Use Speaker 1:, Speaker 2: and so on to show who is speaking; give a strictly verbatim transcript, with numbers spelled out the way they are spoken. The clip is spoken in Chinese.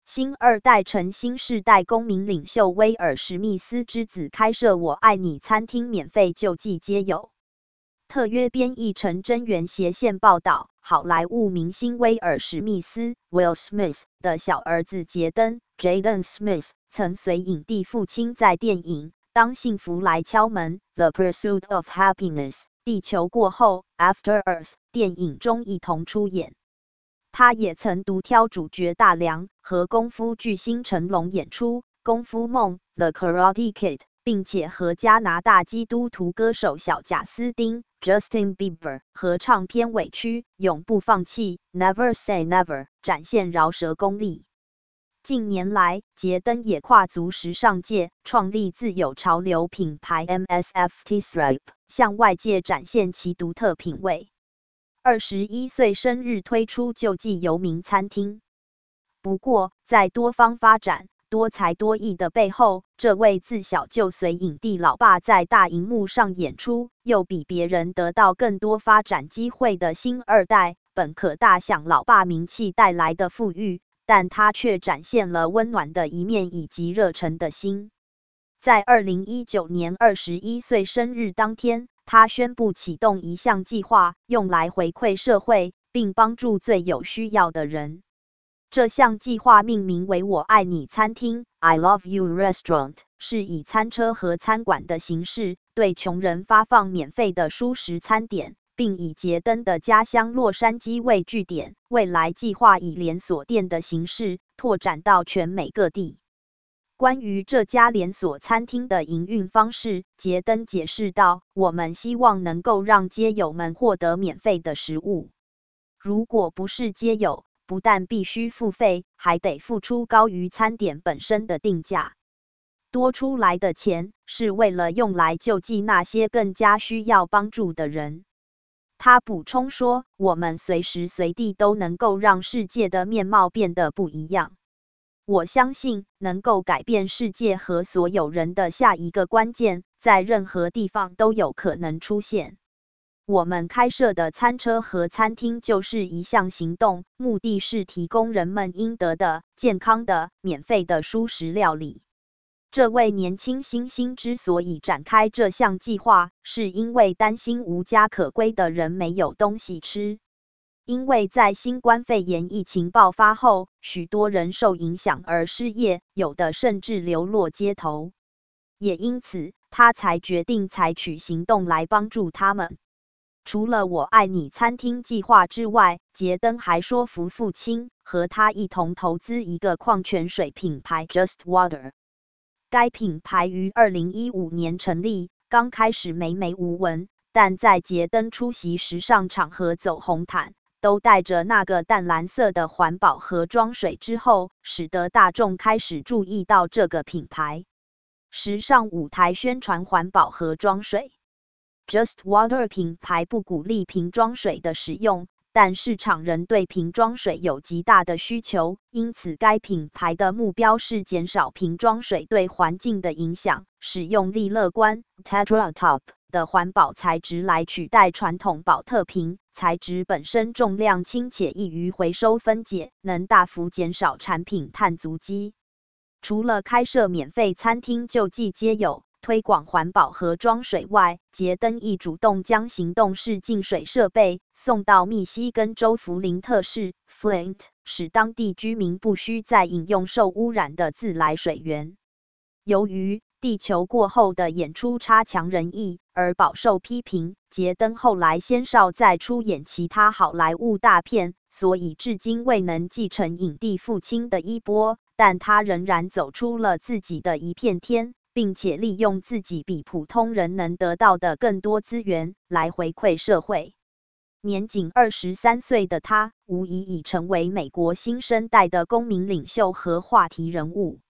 Speaker 1: 新二代成新世代公民领袖威尔史密斯之子开设我爱你餐厅，免费救济皆有。特约编译陈真源斜线报道，好莱坞明星威尔史密斯 （Will Smith） 的小儿子杰登 （Jaden Smith） 曾随影帝父亲在电影《当幸福来敲门》（The Pursuit of Happiness） 地球过后 （After Earth） 电影中一同出演。他也曾独挑主角大梁和功夫巨星成龙演出《功夫梦》（The Karate Kid）， 并且和加拿大基督徒歌手小贾斯汀 （Justin Bieber） 合唱片尾曲《永不放弃》（Never Say Never）， 展现饶舌功力。近年来，杰登也跨足时尚界，创立自有潮流品牌 M S F T Stripe， 向外界展现其独特品味。二十一岁生日推出救济游民餐厅。不过，在多方发展、多才多艺的背后，这位自小就随影帝老爸在大荧幕上演出，又比别人得到更多发展机会的新二代，本可大享老爸名气带来的富裕，但他却展现了温暖的一面以及热忱的心。在二零一九年二十一岁生日当天，他宣布启动一项计划，用来回馈社会，并帮助最有需要的人。这项计划命名为“我爱你餐厅 ”（I Love You Restaurant）， 是以餐车和餐馆的形式，对穷人发放免费的蔬食餐点，并以杰登的家乡洛杉矶为据点。未来计划以连锁店的形式拓展到全美各地。关于这家连锁餐厅的营运方式，杰登解释道：“我们希望能够让街友们获得免费的食物。如果不是街友，不但必须付费，还得付出高于餐点本身的定价。多出来的钱是为了用来救济那些更加需要帮助的人。”他补充说：“我们随时随地都能够让世界的面貌变得不一样。我相信能够改变世界和所有人的下一个关键，在任何地方都有可能出现。我们开设的餐车和餐厅就是一项行动，目的是提供人们应得的、健康的、免费的蔬食料理。”这位年轻新星之所以展开这项计划，是因为担心无家可归的人没有东西吃。因为在新冠肺炎疫情爆发后，许多人受影响而失业，有的甚至流落街头。也因此，他才决定采取行动来帮助他们。除了我爱你餐厅计划之外，杰登还说服父亲和他一同投资一个矿泉水品牌 Just Water。该品牌于二零一五年成立，刚开始眉眉无闻，但在杰登出席时尚场合走红毯，都带着那个淡蓝色的环保盒装水之后，使得大众开始注意到这个品牌。时尚舞台宣传环保盒装水。Just Water 品牌不鼓励瓶装水的使用，但市场仍对瓶装水有极大的需求，因此该品牌的目标是减少瓶装水对环境的影响，使用利乐观 Tetra Top 的环保材质来取代传统保特瓶。材质本身重量轻且易于回收分解，能大幅减少产品碳足迹。除了开设免费餐厅救济街友，推广环保盒装水外，杰登亦主动将行动式净水设备送到密西根州弗林特市 Flint， 使当地居民不需再饮用受污染的自来水源。由于地球过后的演出差强人意而饱受批评，杰登后来先少再出演其他好莱坞大片，所以至今未能继承影帝父亲的衣钵，但他仍然走出了自己的一片天，并且利用自己比普通人能得到的更多资源来回馈社会。年仅二十三岁的他，无疑已成为美国新生代的公民领袖和话题人物。